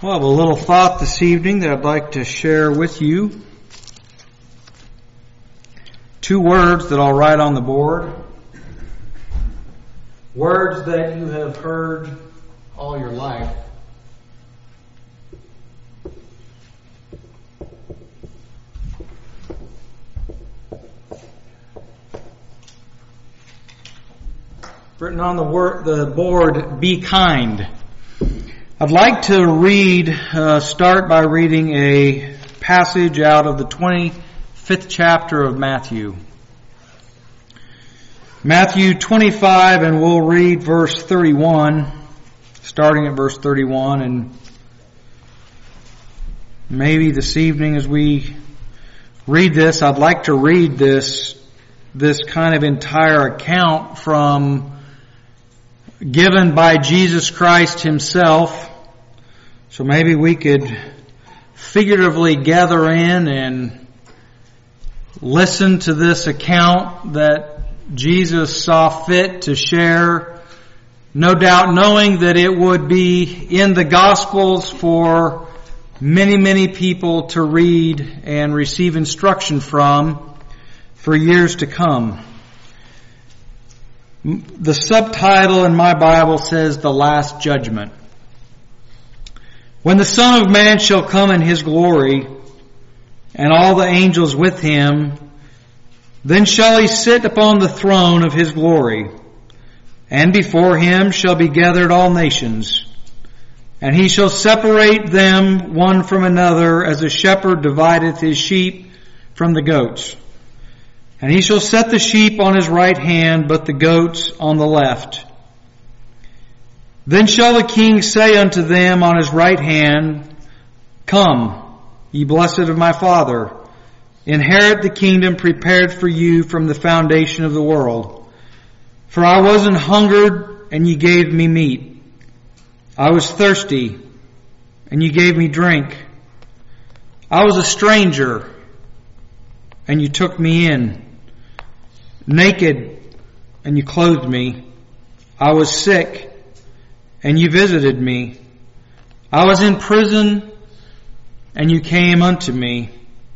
Well, I have a little thought this evening that I'd like to share with you. 2 words that I'll write on the board. Words that you have heard all your life. Written on the board, be kind. I'd like to start by reading a passage out of the 25th chapter of Matthew. Matthew 25, and we'll read verse 31, starting at verse 31, and maybe this evening as we read this, I'd like to read this kind of entire account given by Jesus Christ Himself. So maybe we could figuratively gather in and listen to this account that Jesus saw fit to share, no doubt knowing that it would be in the Gospels for many, many people to read and receive instruction from for years to come. The subtitle in my Bible says, The Last Judgment. When the Son of Man shall come in His glory, and all the angels with Him, then shall He sit upon the throne of His glory, and before Him shall be gathered all nations. And He shall separate them one from another, as a shepherd divideth his sheep from the goats. And He shall set the sheep on His right hand, but the goats on the left. Then shall the King say unto them on His right hand, Come, ye blessed of my Father, inherit the kingdom prepared for you from the foundation of the world. For I was an hungered, and ye gave me meat. I was thirsty, and ye gave me drink. I was a stranger, and you took me in. Naked, and you clothed me. I was sick, and you visited me. I was in prison, and you came unto me.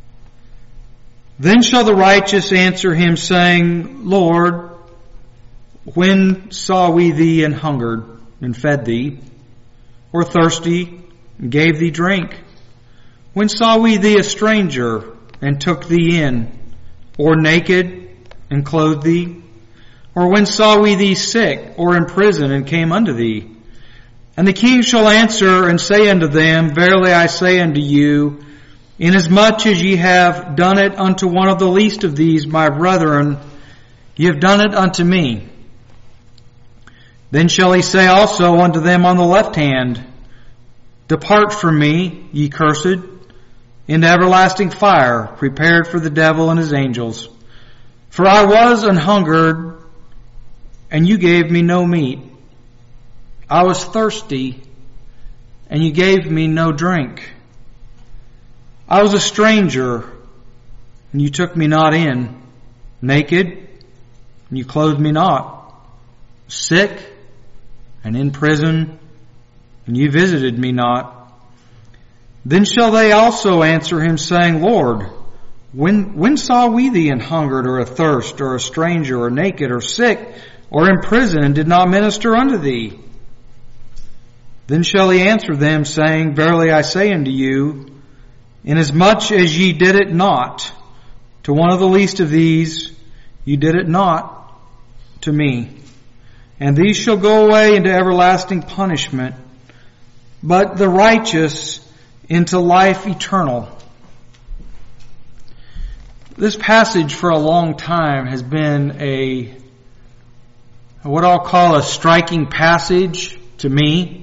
Then shall the righteous answer Him, saying, Lord, when saw we Thee and hungered, and fed Thee, or thirsty, and gave Thee drink? When saw we Thee a stranger, and took Thee in, or naked, and clothed Thee? Or when saw we Thee sick, or in prison, and came unto Thee? And the King shall answer and say unto them, Verily I say unto you, inasmuch as ye have done it unto one of the least of these my brethren, ye have done it unto me. Then shall He say also unto them on the left hand, Depart from me, ye cursed, into everlasting fire, prepared for the devil and his angels. For I was an hungered, and you gave me no meat. I was thirsty, and you gave me no drink. I was a stranger, and you took me not in. Naked, and you clothed me not. Sick, and in prison, and you visited me not. Then shall they also answer Him, saying, Lord, when saw we Thee an hungered, or athirst, or a stranger, or naked, or sick, or in prison, and did not minister unto Thee? Then shall He answer them, saying, Verily I say unto you, inasmuch as ye did it not to one of the least of these, ye did it not to me. And these shall go away into everlasting punishment, but the righteous into life eternal. This passage for a long time has been what I'll call a striking passage to me.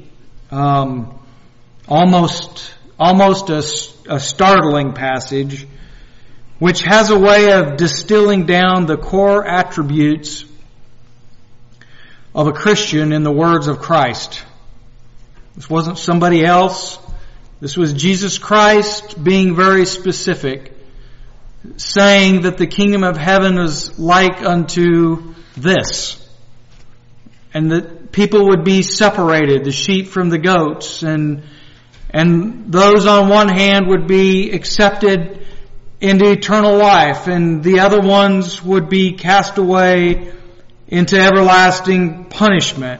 Almost a startling passage, which has a way of distilling down the core attributes of a Christian in the words of Christ. This wasn't somebody else. This was Jesus Christ being very specific, saying that the kingdom of heaven is like unto this. And that people would be separated, the sheep from the goats, and And those on one hand would be accepted into eternal life, and the other ones would be cast away into everlasting punishment.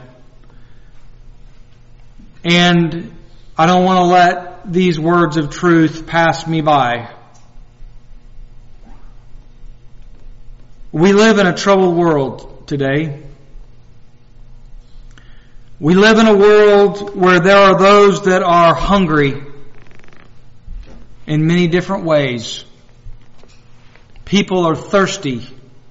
And I don't want to let these words of truth pass me by. We live in a troubled world today. We live in a world where there are those that are hungry in many different ways. People are thirsty.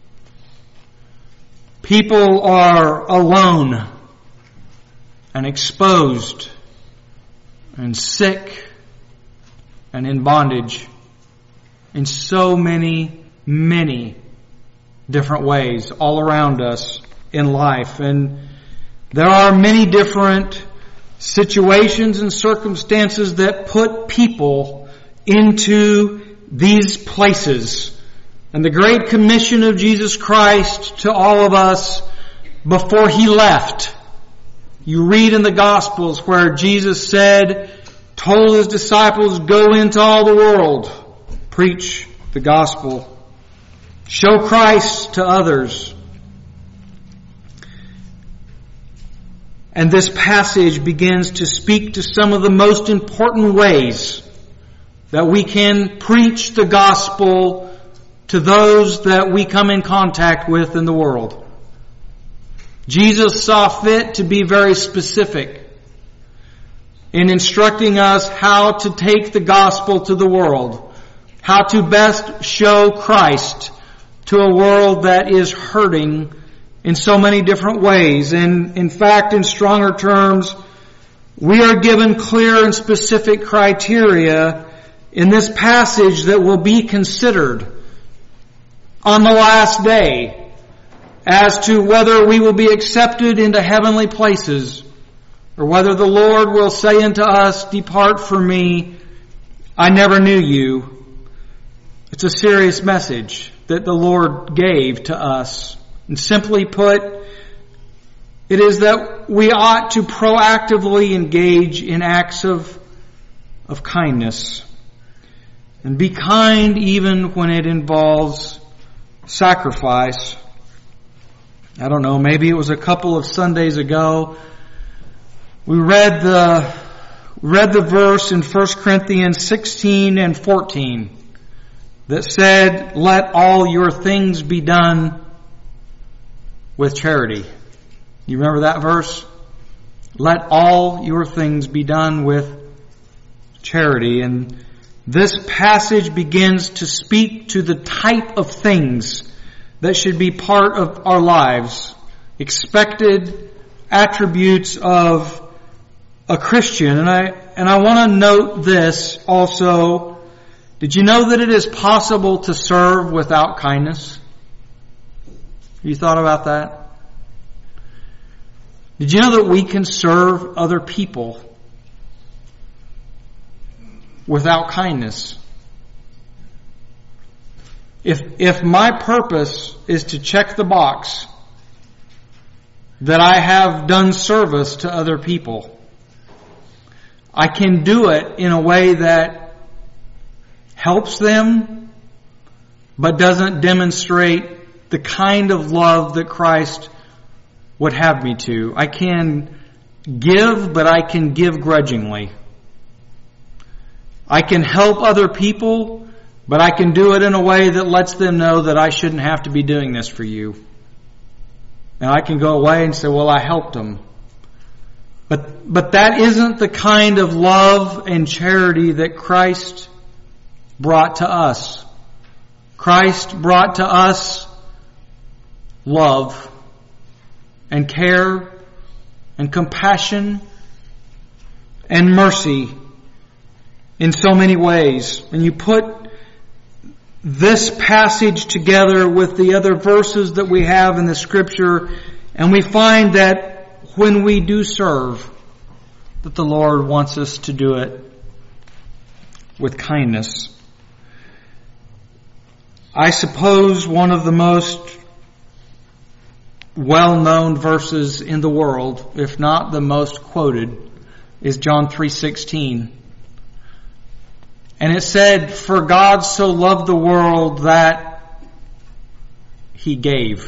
People are alone and exposed and sick and in bondage in so many different ways all around us in life. And there are many different situations and circumstances that put people into these places. And the great commission of Jesus Christ to all of us before He left. You read in the Gospels where Jesus told His disciples, go into all the world, preach the gospel, show Christ to others. And this passage begins to speak to some of the most important ways that we can preach the gospel to those that we come in contact with in the world. Jesus saw fit to be very specific in instructing us how to take the gospel to the world, how to best show Christ to a world that is hurting in so many different ways. And in fact, in stronger terms, we are given clear and specific criteria in this passage that will be considered on the last day as to whether we will be accepted into heavenly places or whether the Lord will say unto us, depart from me, I never knew you. It's a serious message that the Lord gave to us. And simply put, it is that we ought to proactively engage in acts of kindness. And be kind even when it involves sacrifice. I don't know, maybe it was a couple of Sundays ago. We read the verse in 1 Corinthians 16 and 14 that said, let all your things be done with charity. You remember that verse? Let all your things be done with charity. And this passage begins to speak to the type of things that should be part of our lives, expected attributes of a Christian. And I want to note this also. Did you know that it is possible to serve without kindness? Have you thought about that? Did you know that we can serve other people without kindness? If my purpose is to check the box that I have done service to other people, I can do it in a way that helps them, but doesn't demonstrate the kind of love that Christ would have me to. I can give, but I can give grudgingly. I can help other people, but I can do it in a way that lets them know that I shouldn't have to be doing this for you. And I can go away and say, well, I helped them. But that isn't the kind of love and charity that Christ brought to us. Christ brought to us love and care and compassion and mercy in so many ways. And you put this passage together with the other verses that we have in the Scripture, and we find that when we do serve, that the Lord wants us to do it with kindness. I suppose one of the most well-known verses in the world, if not the most quoted, is John 3:16. And it said, for God so loved the world that He gave.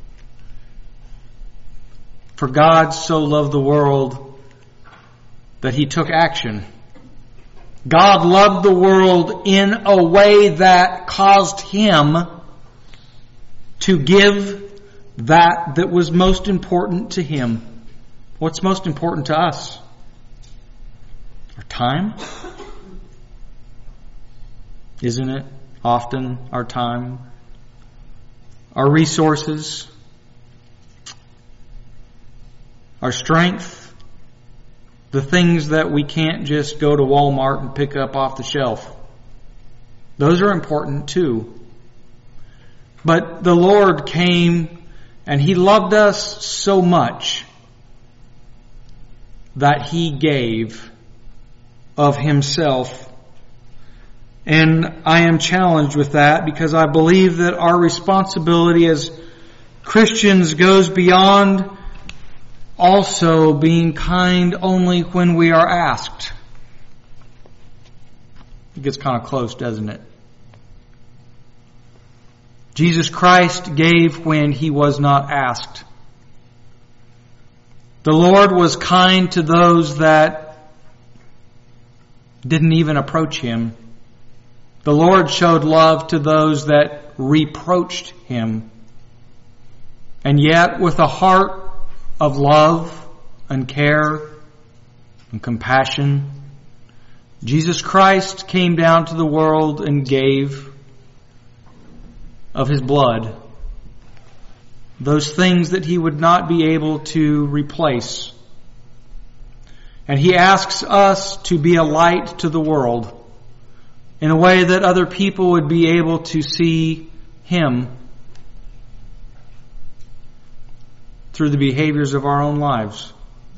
For God so loved the world that He took action. God loved the world in a way that caused Him to give that was most important to Him. What's most important to us? Our time? Isn't it often our time? Our resources? Our strength? The things that we can't just go to Walmart and pick up off the shelf. Those are important too. But the Lord came and He loved us so much that He gave of Himself. And I am challenged with that because I believe that our responsibility as Christians goes beyond also being kind only when we are asked. It gets kind of close, doesn't it? Jesus Christ gave when He was not asked. The Lord was kind to those that didn't even approach Him. The Lord showed love to those that reproached Him. And yet, with a heart of love and care and compassion, Jesus Christ came down to the world and gave of His blood those things that He would not be able to replace. And He asks us to be a light to the world in a way that other people would be able to see Him through the behaviors of our own lives.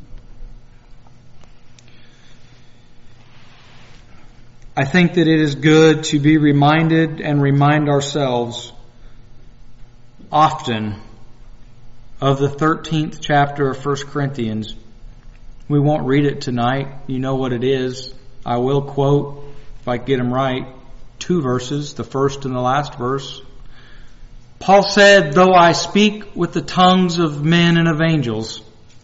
I think that it is good to be reminded and remind ourselves often of the 13th chapter of 1 Corinthians. We won't read it tonight. You know what it is. I will quote, if I get them right, 2 verses, the first and the last verse. Paul said, though I speak with the tongues of men and of angels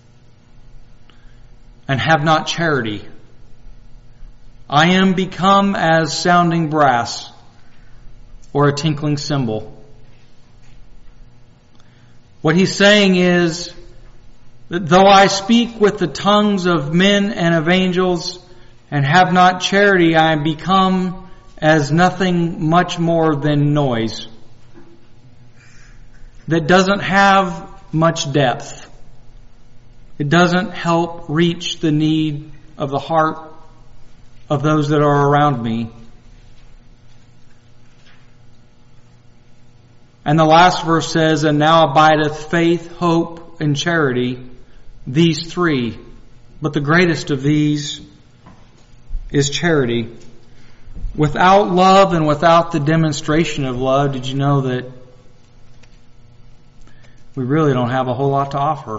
and have not charity, I am become as sounding brass or a tinkling cymbal. What he's saying is that though I speak with the tongues of men and of angels and have not charity, I am become as nothing much more than noise that doesn't have much depth. It doesn't help reach the need of the heart of those that are around me. And the last verse says, and now abideth faith, hope, and charity, these 3. But the greatest of these is charity. Without love and without the demonstration of love, did you know that we really don't have a whole lot to offer?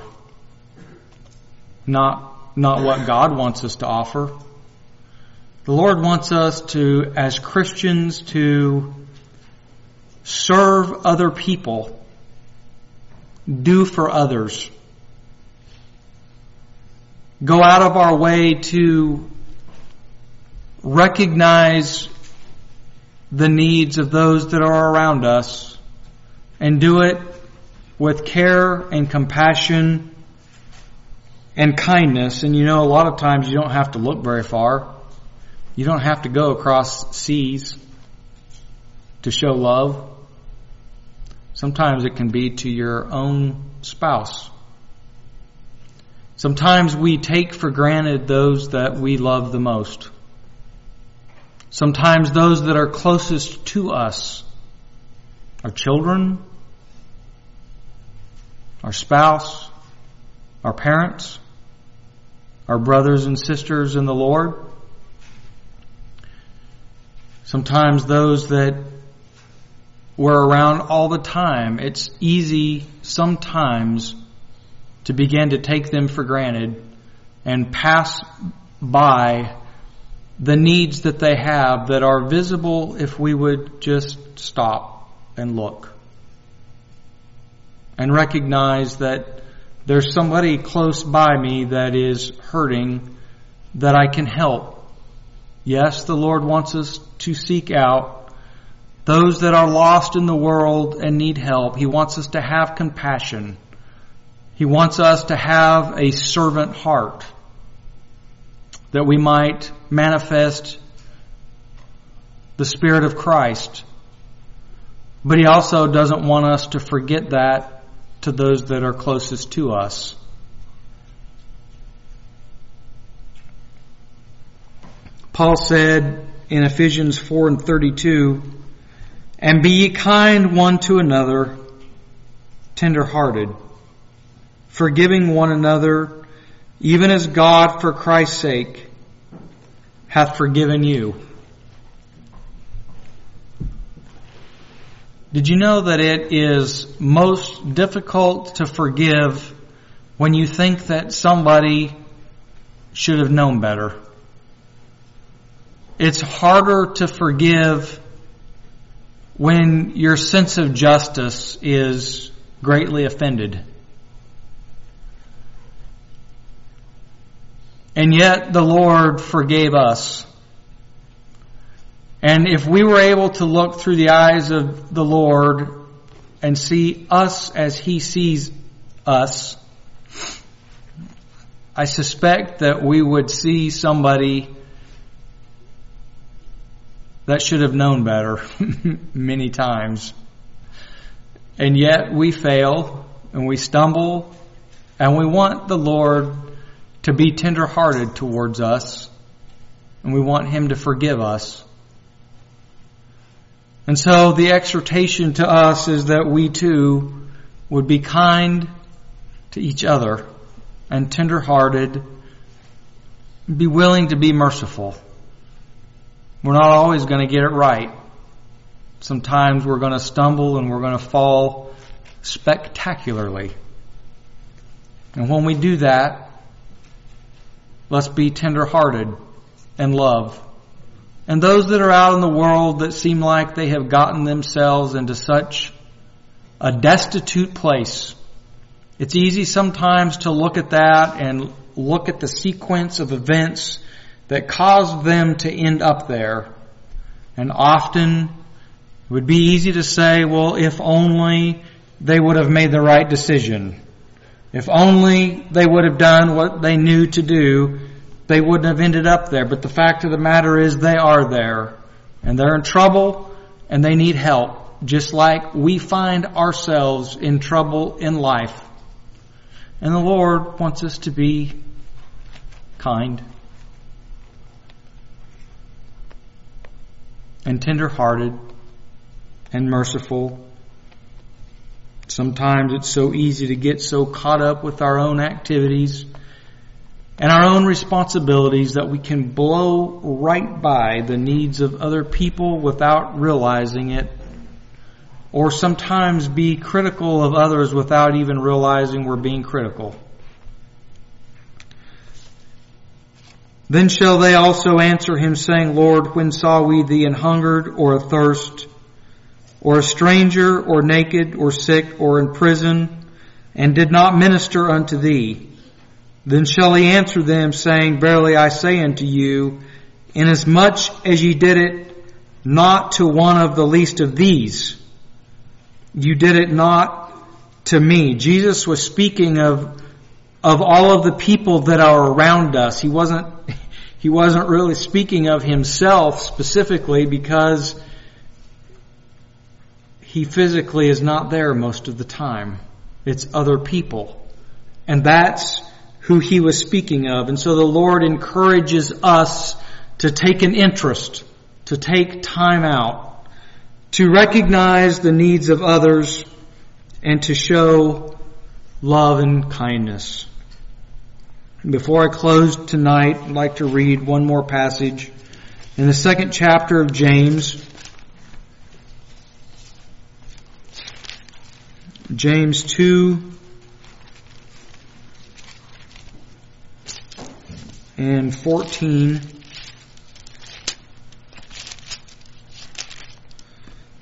Not what God wants us to offer. The Lord wants us to, as Christians, to serve other people, do for others, go out of our way to recognize the needs of those that are around us and do it with care and compassion and kindness. And you know, a lot of times you don't have to look very far. You don't have to go across seas to show love. Sometimes it can be to your own spouse. Sometimes we take for granted those that we love the most. Sometimes those that are closest to us, our children, our spouse, our parents, our brothers and sisters in the Lord. Sometimes those that we're around all the time. It's easy sometimes to begin to take them for granted and pass by the needs that they have that are visible if we would just stop and look and recognize that there's somebody close by me that is hurting that I can help. Yes, the Lord wants us to seek out those that are lost in the world and need help. He wants us to have compassion. He wants us to have a servant heart, that we might manifest the Spirit of Christ. But He also doesn't want us to forget that to those that are closest to us. Paul said in Ephesians 4:32, "And be ye kind one to another, tender-hearted, forgiving one another, even as God for Christ's sake hath forgiven you." Did you know that it is most difficult to forgive when you think that somebody should have known better? It's harder to forgive when your sense of justice is greatly offended. And yet the Lord forgave us. And if we were able to look through the eyes of the Lord and see us as He sees us, I suspect that we would see somebody that should have known better many times. And yet we fail and we stumble, and we want the Lord to be tender-hearted towards us, and we want Him to forgive us. And so the exhortation to us is that we too would be kind to each other and tender-hearted, be willing to be merciful. We're not always going to get it right. Sometimes we're going to stumble and we're going to fall spectacularly. And when we do that, let's be tender-hearted and love. And those that are out in the world that seem like they have gotten themselves into such a destitute place, it's easy sometimes to look at that and look at the sequence of events that caused them to end up there. And often it would be easy to say, well, if only they would have made the right decision. If only they would have done what they knew to do, they wouldn't have ended up there. But the fact of the matter is they are there. And they're in trouble and they need help. Just like we find ourselves in trouble in life. And the Lord wants us to be kind and tender-hearted and merciful. Sometimes it's so easy to get so caught up with our own activities and our own responsibilities that we can blow right by the needs of other people without realizing it, or sometimes be critical of others without even realizing we're being critical. Then shall they also answer him, saying, Lord, when saw we thee an hungered, or athirst, or a stranger, or naked, or sick, or in prison, and did not minister unto thee? Then shall he answer them, saying, Verily I say unto you, inasmuch as ye did it not to one of the least of these, you did it not to me. Jesus was speaking of all of the people that are around us. He wasn't really speaking of himself specifically, because he physically is not there most of the time. It's other people. And that's who he was speaking of. And so the Lord encourages us to take an interest, to take time out, to recognize the needs of others, and to show love and kindness. Before I close tonight, I'd like to read one more passage in the 2nd chapter of James. James 2 and 14.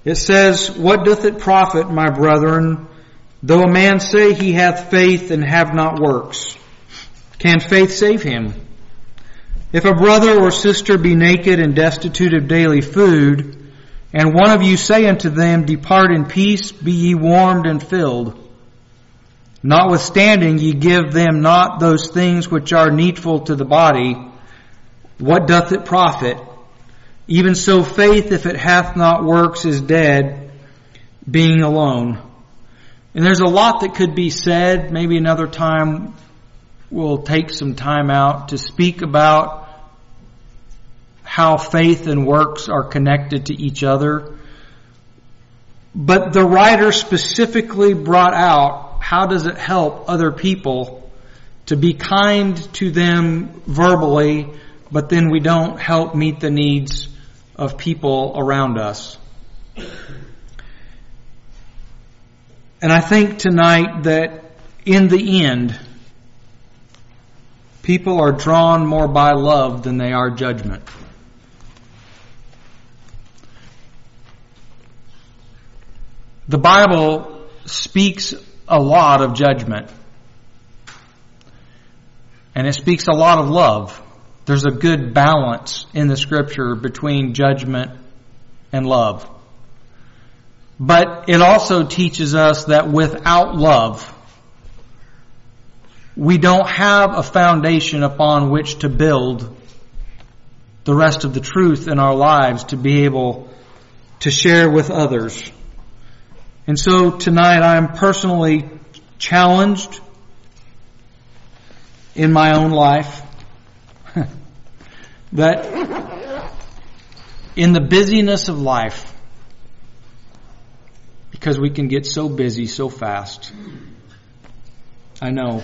It says, "What doth it profit, my brethren, though a man say he hath faith and have not works? Can faith save him? If a brother or sister be naked and destitute of daily food, and one of you say unto them, Depart in peace, be ye warmed and filled. Notwithstanding ye give them not those things which are needful to the body, what doth it profit? Even so faith, if it hath not works, is dead, being alone." And there's a lot that could be said. Maybe another time we'll take some time out to speak about how faith and works are connected to each other. But the writer specifically brought out, how does it help other people to be kind to them verbally, but then we don't help meet the needs of people around us? And I think tonight that in the end, people are drawn more by love than they are judgment. The Bible speaks a lot of judgment. And it speaks a lot of love. There's a good balance in the Scripture between judgment and love. But it also teaches us that without love, we don't have a foundation upon which to build the rest of the truth in our lives to be able to share with others. And so tonight I am personally challenged in my own life that in the busyness of life, because we can get so busy so fast, I know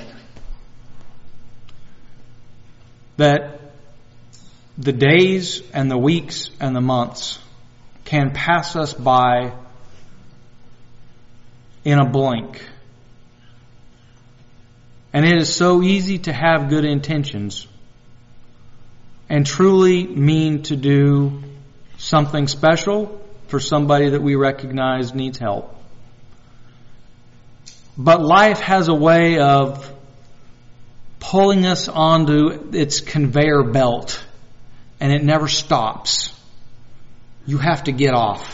that the days and the weeks and the months can pass us by in a blink. And it is so easy to have good intentions and truly mean to do something special for somebody that we recognize needs help. But life has a way of pulling us onto its conveyor belt, and it never stops. You have to get off.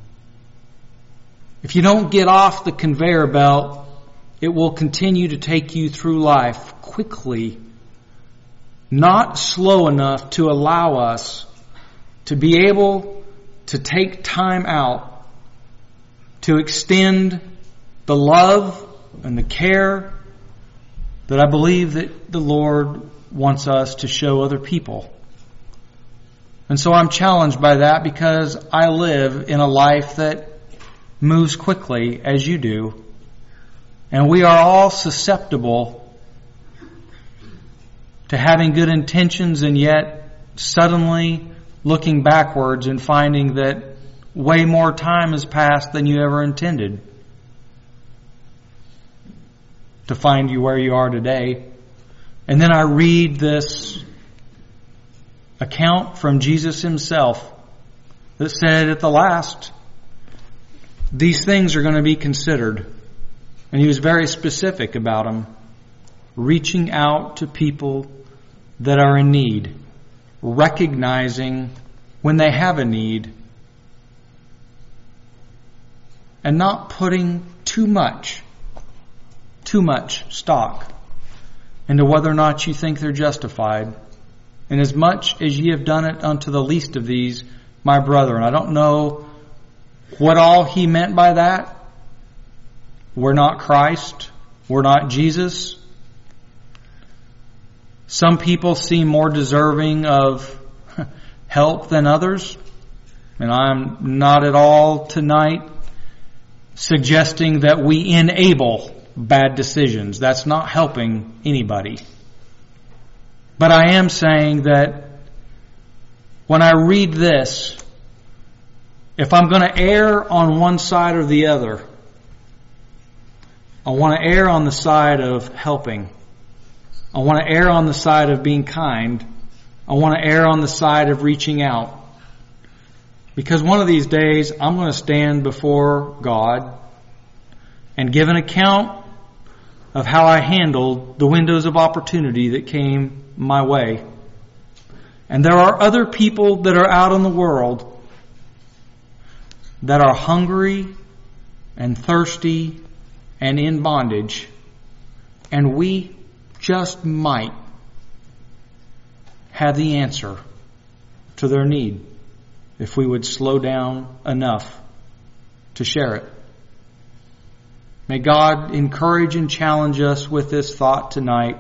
If you don't get off the conveyor belt, it will continue to take you through life quickly, not slow enough to allow us to be able to take time out to extend the love and the care that I believe that the Lord wants us to show other people. And so I'm challenged by that because I live in a life that moves quickly as you do. And we are all susceptible to having good intentions and yet suddenly looking backwards and finding that way more time has passed than you ever intended to find you where you are today. And then I read this account from Jesus himself that said at the last, these things are going to be considered. And he was very specific about them. Reaching out to people that are in need. Recognizing when they have a need. And not putting too much stock into whether or not you think they're justified. And as much as ye have done it unto the least of these, my brethren. I don't know what all he meant by that. We're not Christ. We're not Jesus. Some people seem more deserving of help than others. And I'm not at all tonight suggesting that we enable bad decisions. That's not helping anybody. But I am saying that when I read this, if I'm going to err on one side or the other, I want to err on the side of helping. I want to err on the side of being kind. I want to err on the side of reaching out. Because one of these days I'm going to stand before God and give an account of how I handled the windows of opportunity that came my way. And there are other people that are out in the world that are hungry and thirsty and in bondage. And we just might have the answer to their need if we would slow down enough to share it. May God encourage and challenge us with this thought tonight,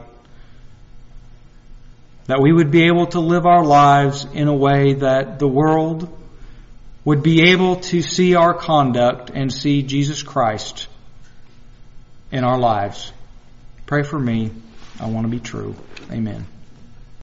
that we would be able to live our lives in a way that the world would be able to see our conduct and see Jesus Christ in our lives. Pray for me. I want to be true. Amen.